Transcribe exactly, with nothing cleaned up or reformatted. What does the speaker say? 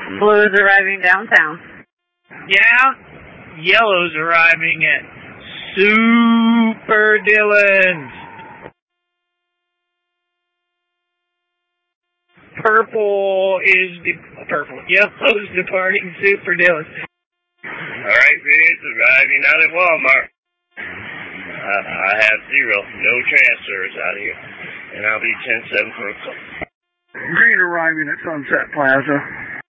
Blue's arriving downtown. Yeah, yellow's arriving at Super Dylan's. Purple is the purple. Yellow's departing Super Dylan's. All right, Vince, arriving out at Walmart. Uh, I have zero, no transfers out here, and I'll be ten seven for a call. Green arriving at Sunset Plaza.